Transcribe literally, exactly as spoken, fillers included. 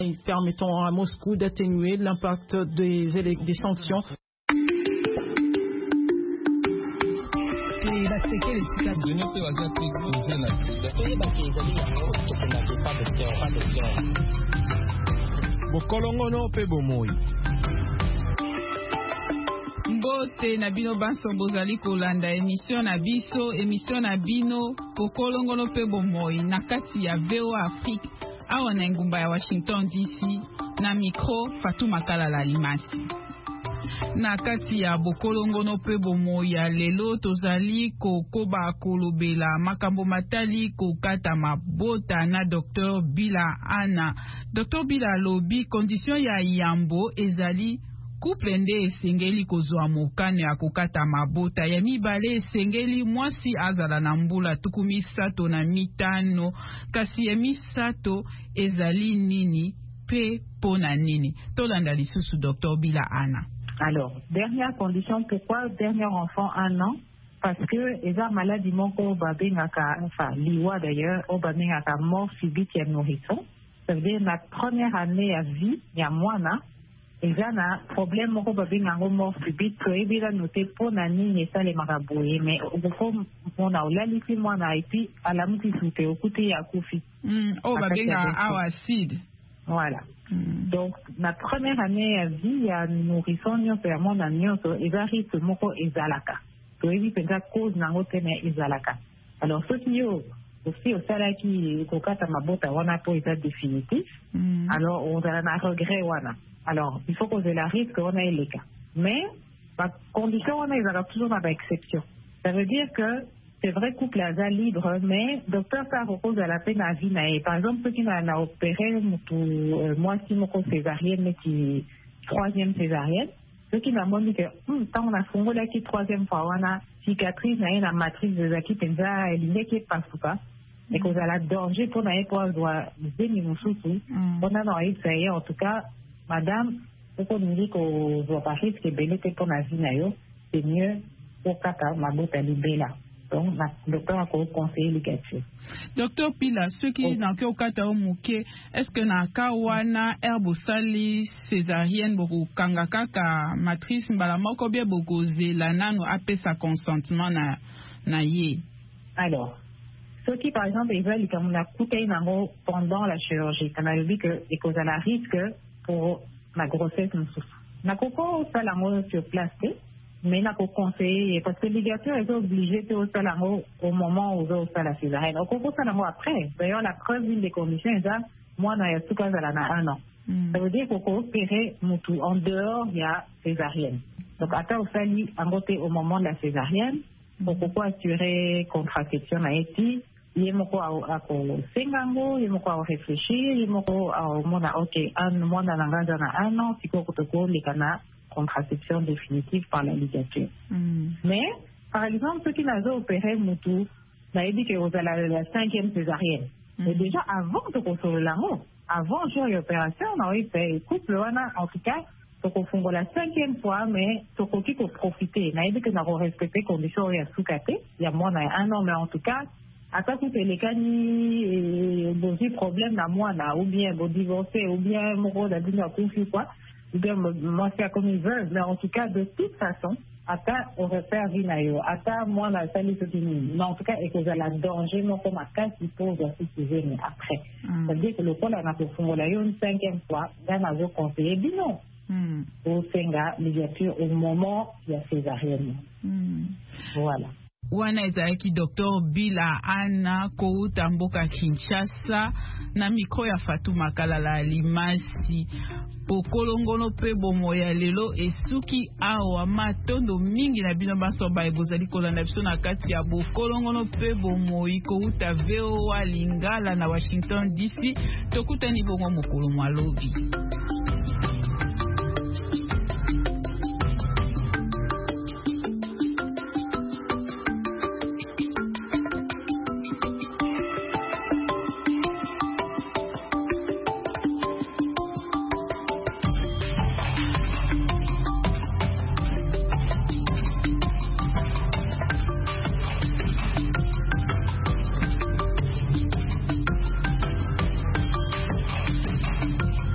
permettant à Moscou d'atténuer l'impact des, des sanctions. Bokolongono pe bomoi. Mbote na bino banso bozali kolanda émission na biso émission na bino Bokolongono pe bomoi na kati ya V O Afrique awa na ngumba ya Washington D C na micro Fatou Makalala Limasi. Na kati ya Bokolongono pe bomoi ya lelo tozali kokoba kolobela makambo matali kokata mabota na Docteur Bila Ana. Docteur Bila lobi condition ya yambo ezali couple nde esengeli kozwa mokano ya kokata mabota ya mibale esengeli mwasi azala na mbula tuku misato na mitano kasi ya misato ezali nini pe pona nini tolanda lisusu Docteur Bila Ana. Alors, dernière condition, pourquoi dernier enfant un an? Parce que eza maladie moko babengaka, enfin liwa d'ailleurs, au babengaka mort subite ya nourrisson. Ça veut dire la première année à vie ya mwana eza na problème moko babengaka mort subite to ebila noté pona nini esalemaka boye mais okoko mona olalisi mwana et puis alamuki sute okuti ya kufi. Mm, oh babengaka awa acide. Voilà. Mm. Donc, la première année à vie, il y a nourrisson, il y a mon agneau, et il arrive que moko ezalaka. Donc, il y a cause n'angotene ezalaka. Alors, ce qui est aussi au salaire qui kokata mabota wana po état définitif. Mm. Alors, on a un regret wana. Alors, il faut qu'on ait la risque qu'on ait les cas. Mais, la condition on a, il y a toujours une exception. Ça veut dire que c'est vrai couple aza libre, mais docteur ça repose à la peine à vie. Par exemple, ceux qui n'ont opéré euh, moi si mon césarienne, mais qui troisième césarienne, ceux qui m'ont dit que hum, tant on a fondé là qui troisième fois on a cicatrice, on a une matrice de zaki penza, elle n'est qui passe pas, et qu'on a la danger pour n'aller pas doit déni mon souci. On a dans essayé en tout cas, madame, pour qu'on nous dit qu'on doit pas risquer bénéfice pour la vie naïo, c'est mieux pour kaka ma botte à libérer. Donc, le docteur a conseillé l'éducation. Docteur Pila, ceux qui n'ont qu'au kata mouké, est-ce que na kawana herbe sali césarienne beaucoup kangaka ka matrice mbala moko bien beaucoup zelana no apé sa consentement na na yé. Alors, ceux qui par exemple ils veulent comme on a coupé nango pendant la chirurgie, on a dit que et cause à la risque pour la grossesse nous souffre. Na koko ça la mot sur place. Mais il faut conseiller parce que les ligatures est obligée de au salamo au moment où on fait la césarienne. On comprend salamo après. D'ailleurs, la preuve d'une des conditions est ça. Moi, dans tout cas, elle en a un an. Mm. Ça veut dire qu'il faut opérer Moutou. En dehors, il y a césarienne. Donc, à au sali, en côté au moment de la césarienne, pour pouvoir assurer contraception à ici, il y a beaucoup à sengango, il y a beaucoup à réfléchir, il y a beaucoup à au monde ok, un mois dans l'engagement à un an, c'est quoi que les canards contraception définitive par la ligature. Mm. Mais, par exemple, ceux qui n'ont pas opéré Moutou, on a dit que vous avez la cinquième césarienne. Mm. Mais déjà, avant de construire l'amour, avant de faire l'opération, on a eu fait couple, en tout cas, donc on fait la cinquième fois, mais on a profiter. On a dit que nous avons respecté les conditions, il y a sous-caté, il y a moins d'un an, mais en tout cas, à tout les cas, ni des problèmes à moi, ou bien vous divorcez, ou bien mon rôle d'abus à conflit, quoi. Ou bien moi c'est comme ils veulent, mais en tout cas de toute façon, ata on repère vinayo, ata moi la salle se finit. Mais en tout cas, et que vous avez la danger, non comme à casse, il faut aussi se venir après. Mm. Ça veut dire que le pôle a pour fond, une cinquième fois, d'un avis conseillé, dit non. Mm. Au Senga, ligature au moment il y a césarienne. Mm. Voilà. Wana ezaki Docteur Bila Ana kouta mboka Kinshasa na mikro ya Fatou Makalala Limasi Bokolongono pe bomoya lelo esuki awa matondo mingi na bino baso ba ebozali kolanda biso na kati ya Bokolongono pe bomoyi kouta V O A Lingala na Washington D C tokutani bongo mokolo mwalobi.